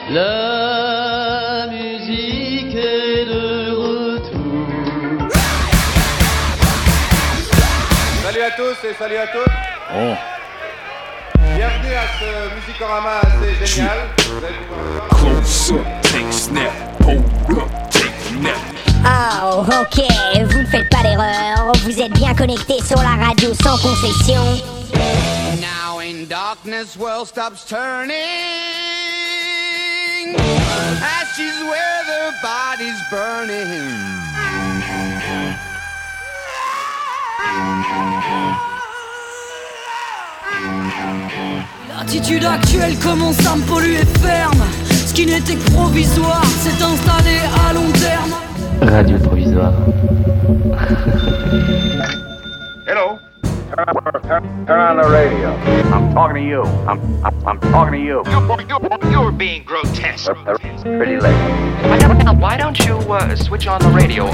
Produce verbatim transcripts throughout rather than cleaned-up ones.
La musique est de retour. Salut à tous et salut à toutes. Oh. Bienvenue à ce Musicorama assez génial. Vous allez pouvoir le voir. Close up, take snap, hold up, take nap. Oh, ok, vous ne faites pas d'erreur. Vous êtes bien connectés sur la radio sans concession. Now in darkness, world stops turning. Ashes where the body's burning. L'attitude actuelle commence à me polluer ferme. Ce qui n'était que provisoire s'est installé à long terme. Radio provisoire. Hello. Turn, turn on the radio. I'm talking to you. I'm, I'm, I'm talking to you. You're, you're being grotesque. It's pretty late. Why don't, why don't you uh, switch on the radio?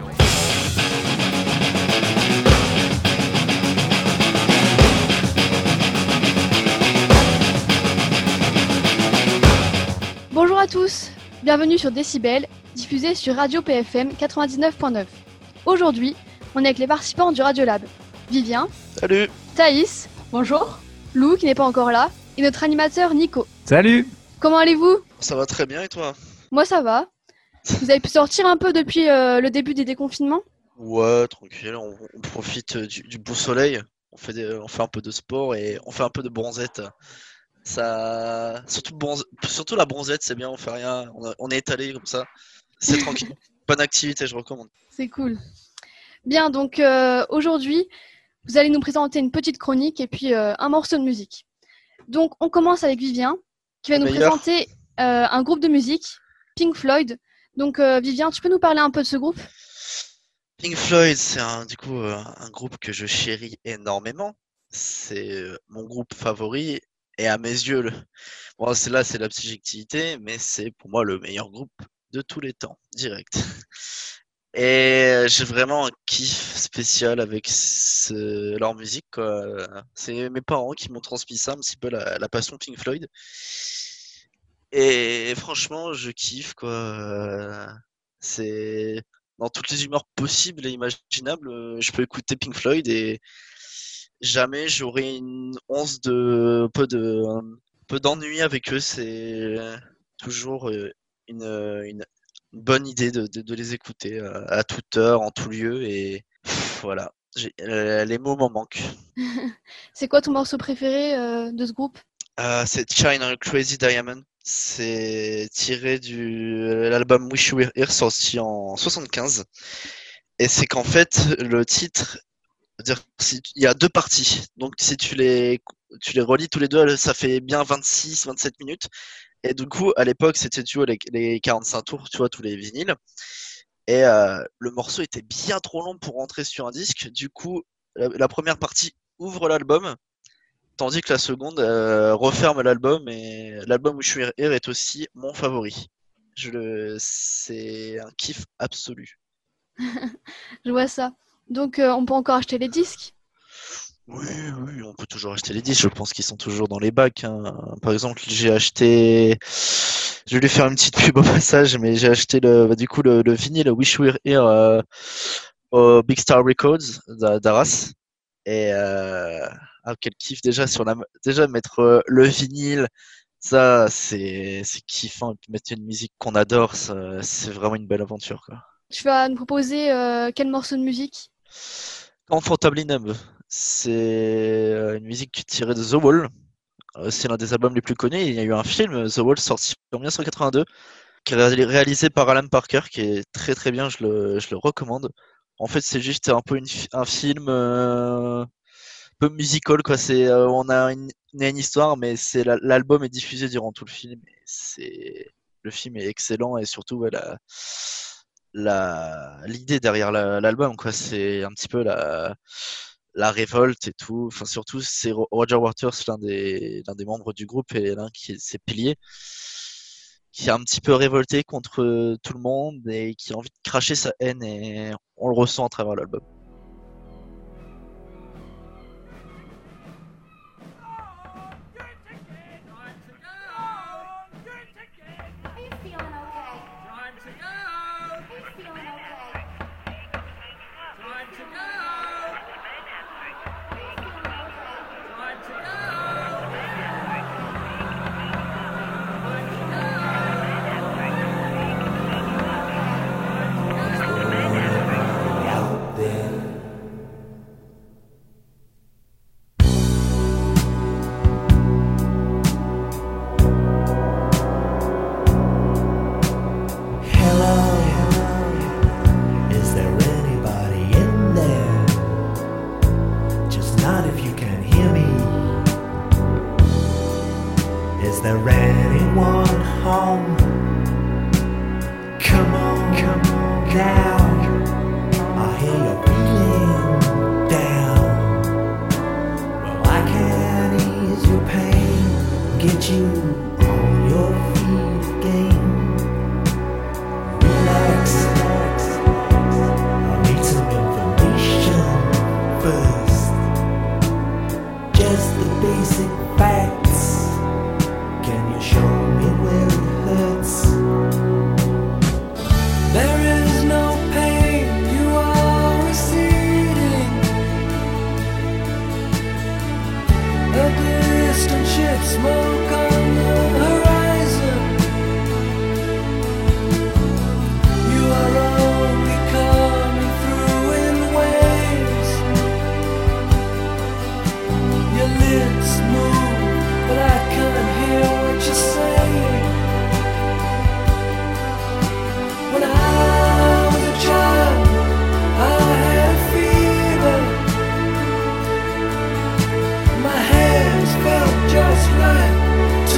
Bonjour à tous, bienvenue sur Décibel, diffusé sur Radio P F M quatre-vingt-dix-neuf point neuf. Aujourd'hui, on est avec les participants du Radiolab. Vivien. Salut. Thaïs. Bonjour. Lou, qui n'est pas encore là. Et notre animateur Nico. Salut. Comment allez-vous ? Ça va très bien et toi ? Moi ça va. Vous avez pu sortir un peu depuis euh, le début des déconfinements ? Ouais, tranquille, on, on profite du, du beau soleil. On fait, des, on fait un peu de sport et on fait un peu de bronzette. Ça, surtout, bronze... surtout la bronzette, c'est bien, on fait rien, on, a... on est étalé comme ça. C'est tranquille. Bonne activité, je recommande. C'est cool. Bien, donc euh, aujourd'hui, vous allez nous présenter une petite chronique et puis euh, un morceau de musique. Donc, on commence avec Vivien, qui va Le nous meilleur. présenter euh, un groupe de musique, Pink Floyd. Donc, euh, Vivien, tu peux nous parler un peu de ce groupe ? Pink Floyd, c'est un, du coup euh, un groupe que je chéris énormément. C'est euh, mon groupe favori et à mes yeux, le... bon, c'est là, c'est la subjectivité, mais c'est pour moi le meilleur groupe de tous les temps, direct. Et j'ai vraiment un kiff spécial avec ce... leur musique, quoi. C'est mes parents qui m'ont transmis ça, un petit peu la, la passion Pink Floyd. Et franchement, je kiffe, quoi. C'est dans toutes les humeurs possibles et imaginables, je peux écouter Pink Floyd et jamais j'aurai une once de peu de peu d'ennui avec eux. C'est toujours une, une bonne idée de, de, de les écouter à toute heure, en tout lieu et pff, voilà. J'ai, euh, les mots m'en manquent. C'est quoi ton morceau préféré euh, de ce groupe ? euh, C'est China Crazy Diamond. C'est tiré de l'album Wish You Were Here sorti en soixante-quinze. Et c'est qu'en fait, le titre, dire, si, il y a deux parties. Donc si tu les, tu les relis tous les deux, ça fait bien vingt-six à vingt-sept minutes. Et du coup, à l'époque, c'était tu vois, les, les quarante-cinq tours, tu vois, tous les vinyles. Et euh, le morceau était bien trop long pour rentrer sur un disque. Du coup, la, la première partie ouvre l'album. Tandis que la seconde euh, referme l'album et l'album où je suis Here est aussi mon favori. Je le... C'est un kiff absolu. Je vois ça. Donc euh, on peut encore acheter les disques ? Oui, oui, on peut toujours acheter les disques. Je pense qu'ils sont toujours dans les bacs. Hein. Par exemple, j'ai acheté. Je vais lui faire une petite pub au passage, mais j'ai acheté le, bah, du coup le, le vinyle Wish You Were Here euh, au Big Star Records d'Arras. Et euh... ah, quel kiff déjà sur la déjà mettre euh, le vinyle, ça c'est c'est kiffant. Et puis mettre une musique qu'on adore, ça, c'est vraiment une belle aventure, quoi. Tu vas nous proposer euh, quel morceau de musique ? Comfortably Numb, c'est une musique tirée de The Wall. C'est l'un des albums les plus connus. Il y a eu un film, The Wall, sorti en dix-neuf cent quatre-vingt-deux, qui est réalisé par Alan Parker, qui est très très bien. Je le je le recommande. En fait, c'est juste un peu une, un film. Euh... peu musical, quoi. C'est euh, on a une, une histoire, mais c'est la, l'album est diffusé durant tout le film et c'est le film est excellent et surtout ouais, la, la l'idée derrière la, l'album, quoi. C'est un petit peu la la révolte et tout. Enfin surtout c'est Roger Waters, l'un des l'un des membres du groupe et l'un qui est ses piliers, qui est un petit peu révolté contre tout le monde et qui a envie de cracher sa haine et on le ressent à travers l'album. Is there anyone home? Come on, come on now. I hear you're feeling down. Well, I can ease your pain, get you on your feet again. Relax, relax. I need some information first. Just the basic facts. Can you show me where it hurts? There is no pain, you are receding. A distant ship, smoke on the horizon. You are only coming through in waves. Your lips move, but I can't hear what you're saying. When I was a child, I had fever. My hands felt just right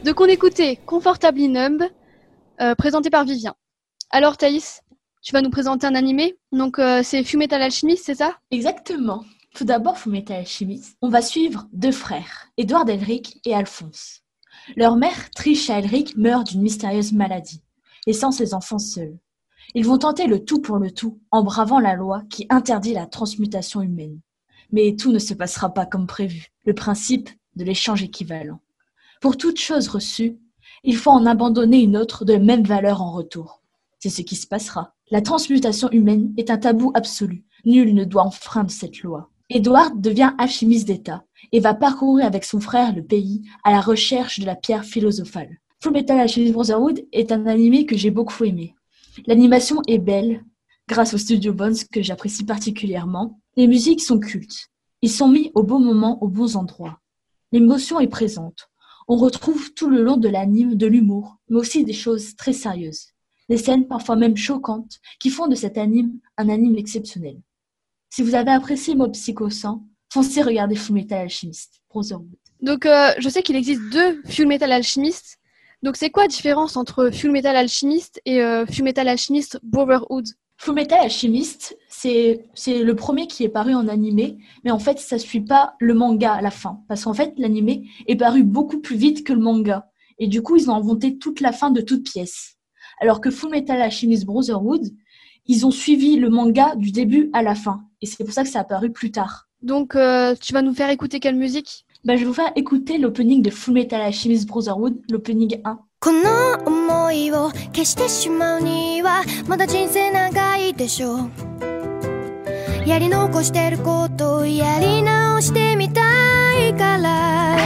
Donc on écoutait Comfortably Numb, euh, présenté par Vivien. Alors Thaïs, tu vas nous présenter un animé. Donc euh, c'est Fullmetal Alchemist, c'est ça? Exactement. Tout d'abord, Fullmetal Alchemist, on va suivre deux frères, Edward Elric et Alphonse. Leur mère, Trisha Elric, meurt d'une mystérieuse maladie, laissant ses enfants seuls. Ils vont tenter le tout pour le tout en bravant la loi qui interdit la transmutation humaine. Mais tout ne se passera pas comme prévu, le principe de l'échange équivalent. Pour toute chose reçue, il faut en abandonner une autre de même valeur en retour. C'est ce qui se passera. La transmutation humaine est un tabou absolu. Nul ne doit enfreindre cette loi. Edward devient alchimiste d'État et va parcourir avec son frère le pays à la recherche de la pierre philosophale. Fullmetal Alchemist Brotherhood est un animé que j'ai beaucoup aimé. L'animation est belle, grâce au studio Bones que j'apprécie particulièrement. Les musiques sont cultes. Ils sont mis au bon moment, aux bons endroits. L'émotion est présente. On retrouve tout le long de l'anime de l'humour, mais aussi des choses très sérieuses. Des scènes parfois même choquantes qui font de cet anime un anime exceptionnel. Si vous avez apprécié Mob Psycho cent, foncez regarder Fullmetal Alchemist Brotherhood. Donc euh, je sais qu'il existe deux Fullmetal Alchemist. Donc c'est quoi la différence entre Fullmetal Alchemist et euh, Fullmetal Alchemist Brotherhood? Fullmetal Alchemist, c'est, c'est le premier qui est paru en animé, mais en fait ça ne suit pas le manga à la fin, parce qu'en fait l'animé est paru beaucoup plus vite que le manga, et du coup ils ont inventé toute la fin de toute pièce. Alors que Fullmetal Alchemist Brotherhood, ils ont suivi le manga du début à la fin, et c'est pour ça que ça a apparu plus tard. Donc euh, tu vas nous faire écouter quelle musique? Ben, je vais vous faire écouter l'opening de Fullmetal Alchemist Brotherhood, l'opening un. この想いを消してしまうにはまだ人生長いでしょうやり残してることをやり直してみたいから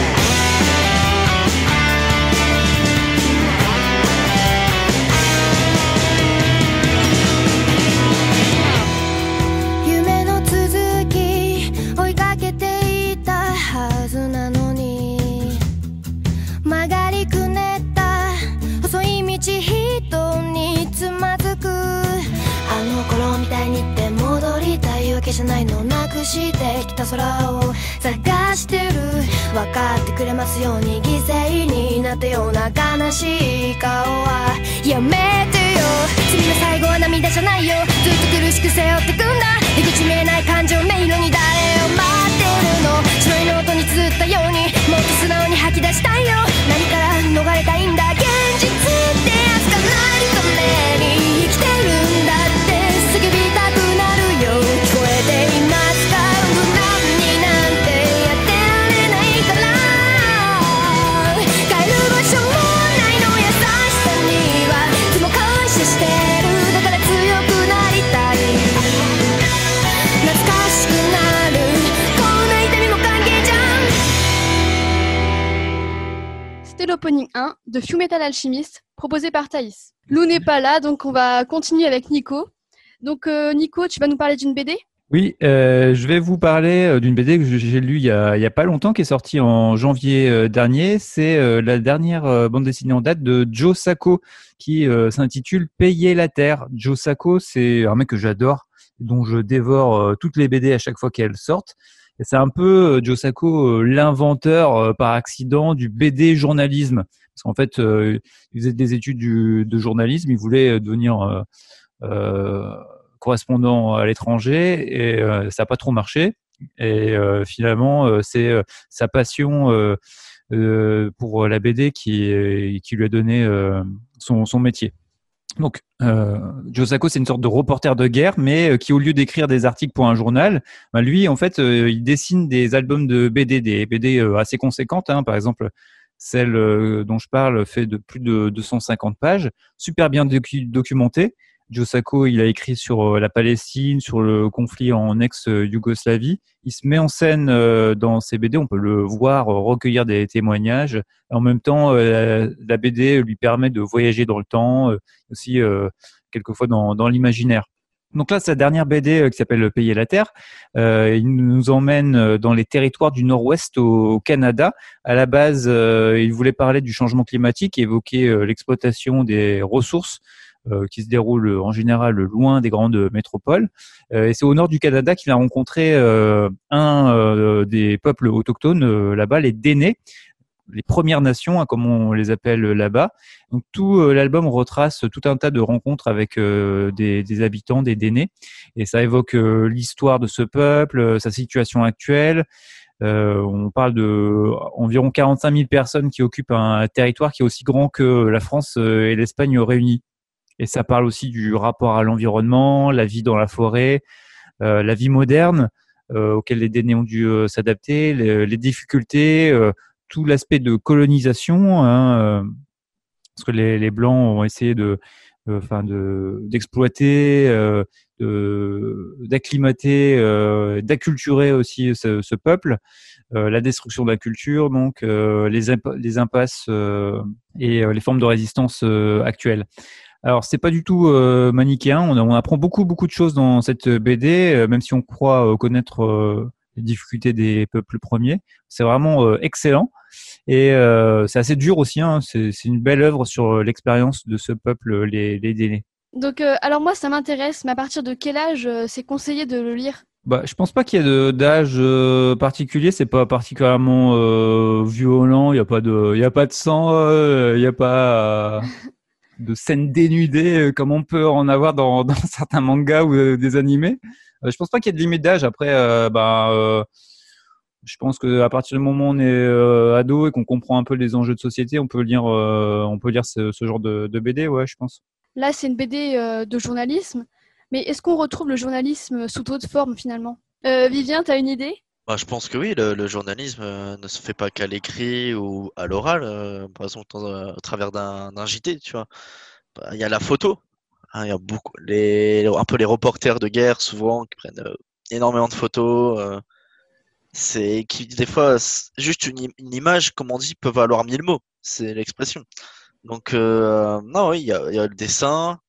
夢の続き追いかけていたはずなのに曲がりくねった細い道人につまずくあの頃みたいにって戻りたいわけじゃないのなくしてきた空を探してる分かってくれますように犠牲になったような悲しい顔はやめてよ罪の最後は涙じゃないよずっと苦しく背負ってくんだ出口見えない感情迷路に誰を待ってるの白いノートに綴ったようにもっと素直に吐き出したいよ何から逃れたいんだ現実ってやつがないために生きてるんだって叫びたくなるよ聞こえていますか無難になんてやってられないから帰る場所もないの優しさにはいつも感謝してるだから強くなりたい懐かしくなるこんな痛みも歓迎じゃん C'était l'opening un de Fullmetal Alchemist proposé par Thaïs. Lou n'est pas là, donc on va continuer avec Nico. Donc euh, Nico, tu vas nous parler d'une B D? Oui, euh, je vais vous parler d'une B D que j'ai lue il y a, il y a pas longtemps, qui est sortie en janvier euh, dernier. C'est euh, la dernière euh, bande dessinée en date de Joe Sacco, qui euh, s'intitule Payer la Terre. Joe Sacco, c'est un mec que j'adore, dont je dévore euh, toutes les B D à chaque fois qu'elles sortent. Et c'est un peu euh, Joe Sacco, euh, l'inventeur euh, par accident du B D journalisme. Parce qu'en fait, euh, il faisait des études du, de journalisme, il voulait devenir euh, euh, correspondant à l'étranger et euh, ça n'a pas trop marché. Et euh, finalement, euh, c'est euh, sa passion euh, euh, pour la B D qui, qui lui a donné euh, son, son métier. Donc, euh, Joe Sacco, c'est une sorte de reporter de guerre, mais euh, qui, au lieu d'écrire des articles pour un journal, bah, lui, en fait, euh, il dessine des albums de B D, des B D euh, assez conséquentes. Hein. Par exemple, celle euh, dont je parle fait de plus de deux cent cinquante pages, super bien docu- documentée. Joe Sacco, il a écrit sur euh, la Palestine, sur le conflit en ex-Yougoslavie. Il se met en scène euh, dans ses B D, on peut le voir euh, recueillir des témoignages. En même temps, euh, la, la B D lui permet de voyager dans le temps, euh, aussi euh, quelquefois dans, dans l'imaginaire. Donc là, sa dernière B D euh, qui s'appelle Payer la Terre, euh, il nous emmène dans les territoires du Nord-Ouest au, au Canada. À la base, euh, il voulait parler du changement climatique et évoquer euh, l'exploitation des ressources Euh, qui se déroule en général loin des grandes métropoles. Euh, et c'est au nord du Canada qu'il a rencontré euh, un euh, des peuples autochtones euh, là-bas, les Dénés. les Premières Nations, hein, comme on les appelle là-bas. Donc tout euh, l'album retrace tout un tas de rencontres avec euh, des, des habitants, des Dénés, et ça évoque euh, l'histoire de ce peuple, euh, sa situation actuelle. Euh, on parle de environ quarante-cinq mille personnes qui occupent un territoire qui est aussi grand que la France et l'Espagne réunies. Et ça parle aussi du rapport à l'environnement, la vie dans la forêt, euh, la vie moderne euh, auquel les Dénés ont dû euh, s'adapter, les, les difficultés, euh, tout l'aspect de colonisation, hein, euh, parce que les, les Blancs ont essayé de, enfin euh, de d'exploiter, euh, de, d'acclimater, euh, d'acculturer aussi ce, ce peuple. Euh, la destruction de la culture, donc euh, les, imp- les impasses euh, et euh, les formes de résistance euh, actuelles. Alors, c'est pas du tout euh, manichéen. On, on apprend beaucoup, beaucoup de choses dans cette B D, euh, même si on croit euh, connaître euh, les difficultés des peuples premiers. C'est vraiment euh, excellent. Et euh, c'est assez dur aussi. Hein. C'est, c'est une belle œuvre sur l'expérience de ce peuple, les, les Dénés. Donc, euh, alors moi, ça m'intéresse, mais à partir de quel âge euh, c'est conseillé de le lire? Bah, je pense pas qu'il y ait de, d'âge euh, particulier. C'est pas particulièrement euh, violent. Il y a pas de, il y a pas de sang. Euh, il y a pas euh, de scènes dénudées euh, comme on peut en avoir dans, dans certains mangas ou euh, des animés. Euh, je pense pas qu'il y ait de limite d'âge. Après, euh, bah, euh, je pense que à partir du moment où on est euh, ado et qu'on comprend un peu les enjeux de société, on peut lire, euh, on peut lire ce, ce genre de, de B D. Ouais, je pense. Là, c'est une B D euh, de journalisme. Mais est-ce qu'on retrouve le journalisme sous d'autres formes finalement? euh, Vivien, tu as une idée? Bah, je pense que oui, le, le journalisme euh, ne se fait pas qu'à l'écrit ou à l'oral, euh, par exemple dans, euh, au travers d'un, d'un J T, tu vois. Bah, il y a la photo, hein, il y a beaucoup, les, un peu les reporters de guerre souvent qui prennent euh, énormément de photos, euh, c'est qui des fois c'est juste une, im- une image, comme on dit, peut valoir mille mots, c'est l'expression. Donc euh, non, oui, il y a, il y a le dessin,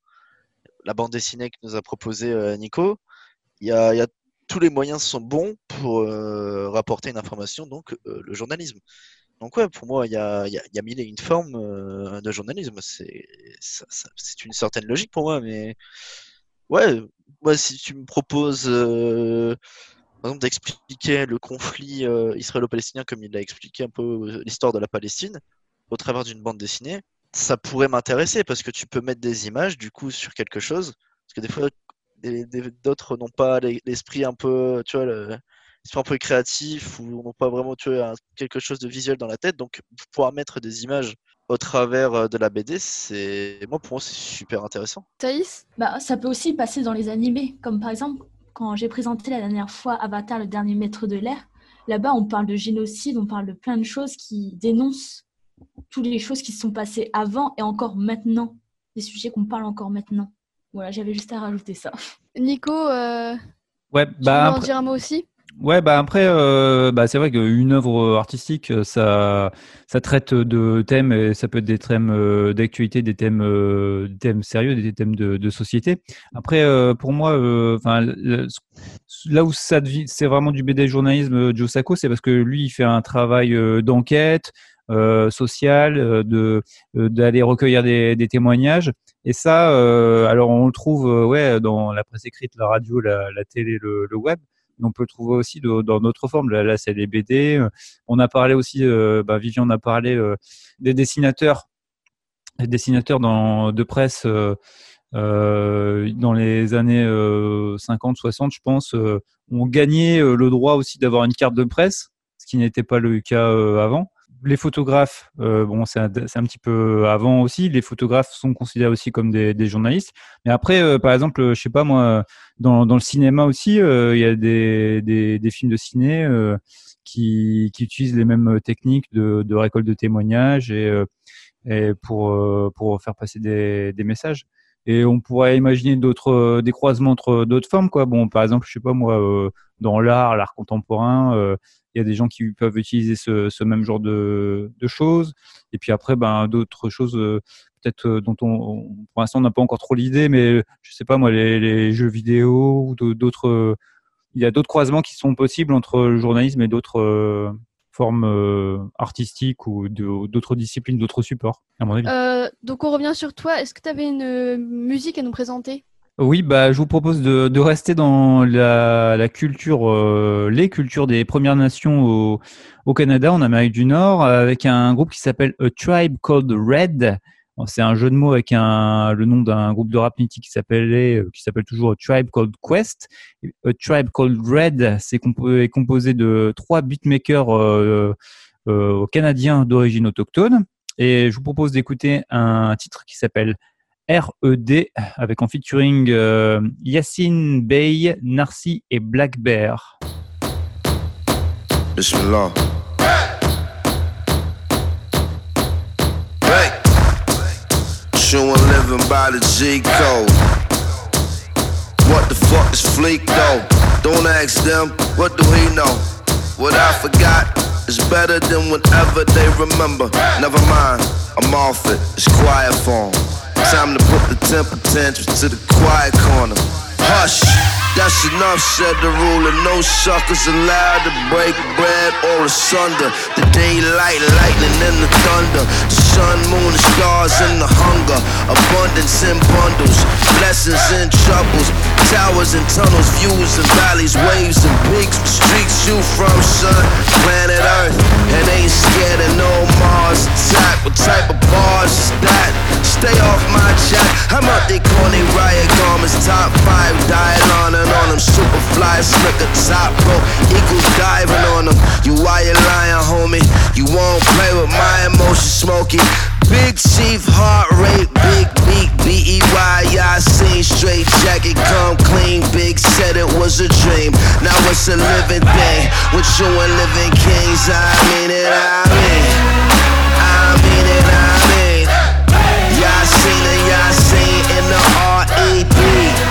la bande dessinée que nous a proposé euh, Nico. Il y a, il y a tous les moyens sont bons pour euh, rapporter une information, donc euh, le journalisme. Donc ouais, pour moi, il y a, il y a, il y a mille et une formes euh, de journalisme. C'est, ça- ça- c'est une certaine logique pour moi, mais ouais, moi si tu me proposes, euh, par exemple, d'expliquer le conflit euh, israélo-palestinien comme il l'a expliqué un peu euh, l'histoire de la Palestine au travers d'une bande dessinée, ça pourrait m'intéresser parce que tu peux mettre des images du coup sur quelque chose. Parce que des fois, des- des- d'autres n'ont pas l'es- l'esprit un peu, tu vois, le- l'esprit un peu créatif ou n'ont pas vraiment, tu vois, un- quelque chose de visuel dans la tête. Donc, pouvoir mettre des images au travers euh, de la B D, c'est, moi, pour moi, c'est super intéressant. Thaïs? Bah, ça peut aussi passer dans les animés, comme par exemple quand j'ai présenté la dernière fois Avatar, le dernier maître de l'air. Là-bas, on parle de génocide, on parle de plein de choses qui dénoncent toutes les choses qui se sont passées avant et encore maintenant, des sujets qu'on parle encore maintenant. Voilà, j'avais juste à rajouter ça. Nico, euh, Ouais, tu bah veux en après, dire un mot aussi? ouais, bah après, euh, bah c'est vrai qu'une œuvre artistique, ça, ça traite de thèmes, et ça peut être des thèmes euh, d'actualité, des thèmes, euh, des thèmes sérieux, des thèmes de, de société. Après, euh, pour moi, euh, enfin, le- là où ça devient, c'est vraiment du B D journalisme, euh, Joe Sacco, c'est parce que lui, il fait un travail euh, d'enquête euh, sociale, euh, de euh, d'aller recueillir des, des témoignages. Et ça, euh, alors on le trouve, euh, ouais, dans la presse écrite, la radio, la, la télé, le, le web. Mais on peut le trouver aussi de- dans d'autres formes. Là, là, c'est les B D. Euh, On a parlé aussi, euh, bah, Vivian a parlé euh, des dessinateurs, des dessinateurs dans, de presse euh, euh, dans les années euh, cinquante, soixante, je pense, euh, ont gagné euh, le droit aussi d'avoir une carte de presse, ce qui n'était pas le cas euh, avant. Les photographes, euh, bon, c'est un, c'est un petit peu avant aussi. Les photographes sont considérés aussi comme des, des journalistes. Mais après, euh, par exemple, je sais pas moi, dans, dans le cinéma aussi, euh, il y a des, des, des films de ciné euh, qui, qui utilisent les mêmes techniques de, de récolte de témoignages et, euh, et pour, euh, pour faire passer des, des messages. Et on pourrait imaginer d'autres euh, des croisements entre d'autres formes, quoi. Bon, par exemple, je sais pas moi, euh, dans l'art, l'art contemporain, euh, il y a des gens qui peuvent utiliser ce, ce même genre de, de choses. Et puis après, ben d'autres choses, euh, peut-être euh, dont on, on- pour l'instant, on n'a pas encore trop l'idée, mais je sais pas moi, les, les jeux vidéo ou d'au- d'autres. euh, il y a d'autres croisements qui sont possibles entre le journalisme et d'autres euh, formes euh, artistiques ou de- d'autres disciplines, d'autres supports, à mon avis. Euh, donc on revient sur toi. Est-ce que tu avais une euh, musique à nous présenter? Oui, bah, je vous propose de, de rester dans la, la culture, euh, les cultures des Premières Nations au, au Canada, en Amérique du Nord, avec un groupe qui s'appelle A Tribe Called Red. Bon, c'est un jeu de mots avec un, le nom d'un groupe de rap mythique qui s'appelait, qui s'appelle toujours A Tribe Called Quest. A Tribe Called Red, c'est compo- est composé de trois beatmakers euh, euh, canadiens d'origine autochtone. Et je vous propose d'écouter un titre qui s'appelle R E D avec en featuring euh, Yacine Bey, Narcy et Black Bear. Bismillah. Hey, chewing living by the G code. What the fuck is Fleek though? Don't ask them, what do he know? What I forgot is better than whatever they remember. Never mind, I'm off it, it's quiet form. Time to put the temper tantrums to the quiet corner. Hush, that's enough, said the ruler. No suckers allowed to break bread or asunder. The daylight, lightning and the thunder. The sun, moon, the stars and the hunger. Abundance in bundles, blessings and troubles. Towers and tunnels, views and valleys, waves and peaks. Streets you from, son, planet Earth. And ain't scared of no Mars attack. What type of bars is that? Stay off my jack. I'm up they corny riot garments. Top five, dialing on them. Super fly, slicker, top rope. Equals diving on them. You why you lying, homie? You won't play with my emotions, Smokey. Big chief, heart rate, big beat, B E Y, I seen straight jacket, come clean, big said it was a dream, now it's a living thing, with you and living kings, I mean it, I mean, I mean it, I mean, y'all seen it, y'all seen in the R E D,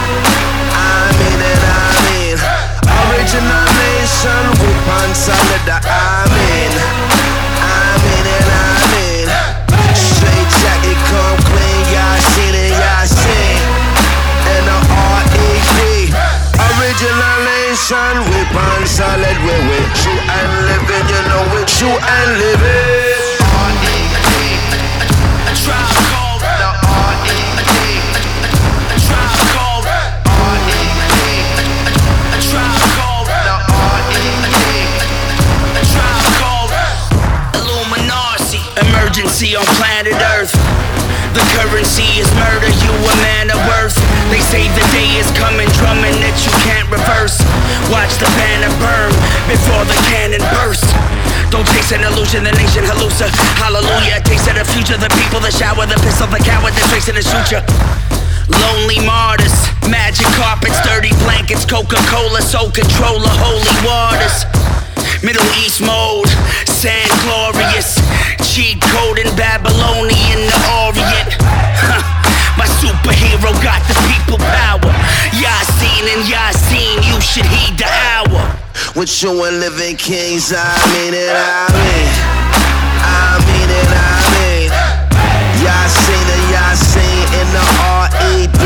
I mean it, I mean, original nation, with one solid, I mean, I mean it, I mean, straight jacket, come clean, y'all seen it, y'all seen, in the R E D, original nation, with one solid, we with you and living, you know with you and living, R E D, a tribe called the R E D, a tribe called R E D, a tribe called the R E D, a tribe called Illuminati, emergency on planet Earth. The currency is murder, you a man of worth. They say the day is coming, drumming that you can't reverse. Watch the banner burn before the cannon burst. Don't chase an illusion, the nation hallucina. Hallelujah, taste of the future. The people that shower, the pistol, the coward that tracing the suture. Lonely martyrs, magic carpets, dirty blankets, Coca-Cola, soul controller, holy waters. Middle East mode, sand glorious, cheat code in Babylonian the Orient. Huh. My superhero got the people power. Yasin and Yasin, you should heed the hour. With you and living kings, I mean it, I mean, I mean it, I mean, Yasin and Yasin in the R E D,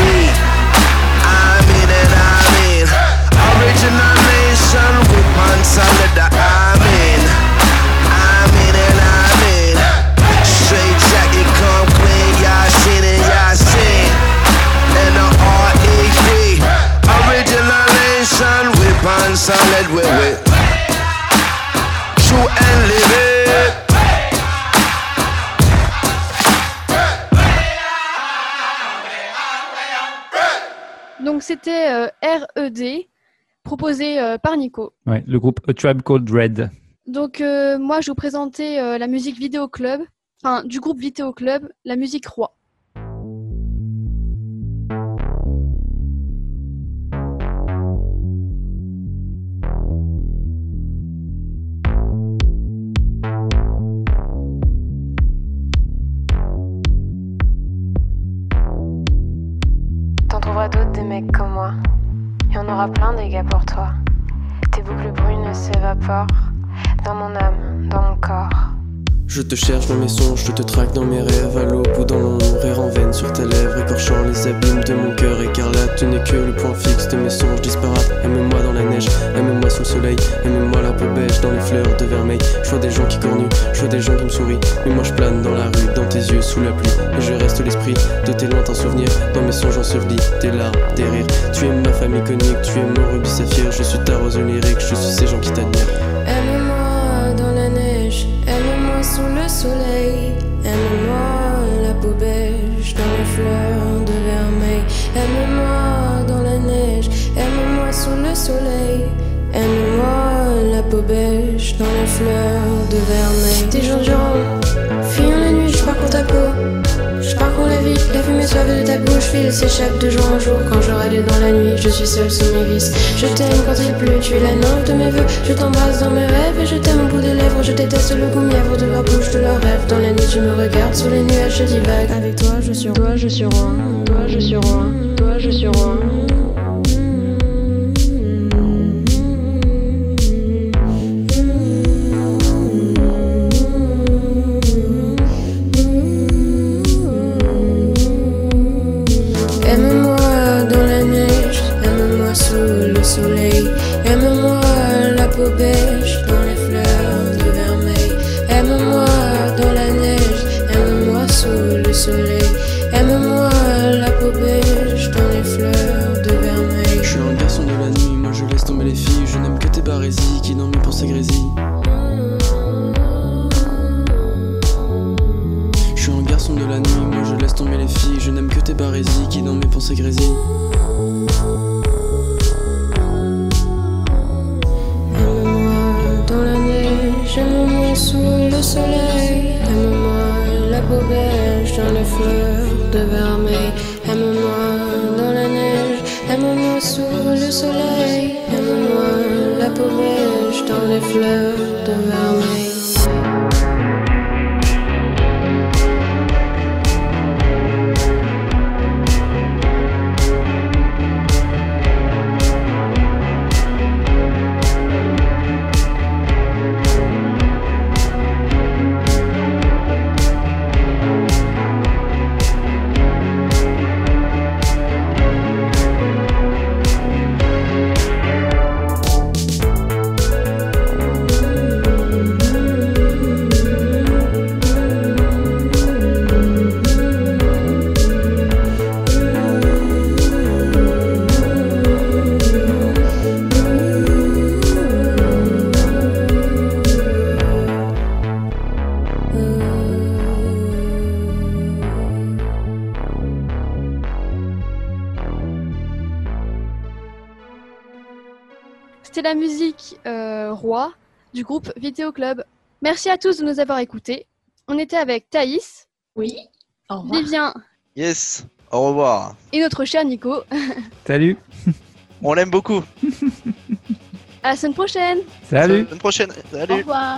I mean it, I mean, original nation with one solid, I mean, I mean it, I mean, straight jacket, come clean, y'all seen it, y'all seen, in the R E D, original nation with one solid, we with true and live it. Donc c'était euh, R E D, proposé euh, par Nico. Ouais, le groupe A Tribe Called Red. Donc euh, moi je vous présentais euh, la musique Vidéo Club, enfin du groupe Vidéo Club, la musique Roi. T'en trouveras d'autres des mecs comme moi. Il y en aura plein des gars pour toi. Tes boucles brunes s'évaporent dans mon âme, dans mon corps. Je te cherche dans mes songes, je te traque dans mes rêves. À l'aube ou dans l'ombre, rire en veine sur tes lèvres, écorchant les abîmes de mon cœur écarlate. Tu n'es que le point fixe de mes songes disparates. Aime-moi dans la neige, aime-moi sous le soleil, aime-moi la peau beige dans les fleurs de vermeil. Je vois des gens qui cornuent, je vois des gens qui me sourient, mais moi je plane dans la rue, dans tes yeux sous la pluie. Et je reste l'esprit de tes lointains souvenirs, dans mes songes ensevelis, tes larmes, tes rires. Tu es ma femme iconique, tu es mon rubis saphir. Je suis ta rose lyrique, je suis ces gens qui t'admirent. Aime-moi dans la neige, aime-moi sous le soleil, aime-moi la peau beige dans les fleurs de vermeil. Aime-moi dans la neige, aime-moi sous le soleil, aime-moi la peau beige dans les fleurs de vermeil. Des jours durant, fuyant la nuit, je parcours ta peau. Je parcours la ville, la fumée suave de ta bouche file, s'échappe de jour en jour. Quand je râle dans la nuit, je suis seule sous mes vices. Je t'aime quand il pleut, tu es la nymphe de mes vœux. Je t'embrasse dans mes rêves et je t'aime au bout des lèvres. Je déteste le goût mièvre de leur bouche, de leurs rêves. Dans la nuit, tu me regardes, sous les nuages, je divague. Avec toi, je suis roi, je suis roi, toi, je suis roi, toi, je suis roi. Soleil, aime-moi la peau beige dans les fleurs de vermeil. Aime-moi dans la neige, aime-moi sous le soleil. Aime-moi la peau beige dans les fleurs de vermeil. Je suis un garçon de la nuit, moi je laisse tomber les filles. Je n'aime que tes barésies qui dans mes pensées grésillent. Je suis un garçon de la nuit, moi je laisse tomber les filles. Je n'aime que tes barésies qui dans mes pensées grésillent. Aime-moi sous le soleil, aime-moi la peau beige dans les fleurs de vermeil. Aime-moi dans la neige, aime-moi sous le soleil, aime-moi la peau beige dans les fleurs de vermeil. C'était la musique euh, Roi du groupe Vidéo Club. Merci à tous de nous avoir écoutés. On était avec Thaïs. Oui. Au revoir. Vivien. Yes. Au revoir. Et notre cher Nico. Salut. On l'aime beaucoup. À la semaine prochaine. Salut. À la semaine prochaine. Salut. Au revoir.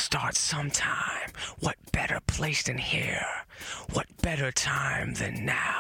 Sometime. What better place than here? What better time than now?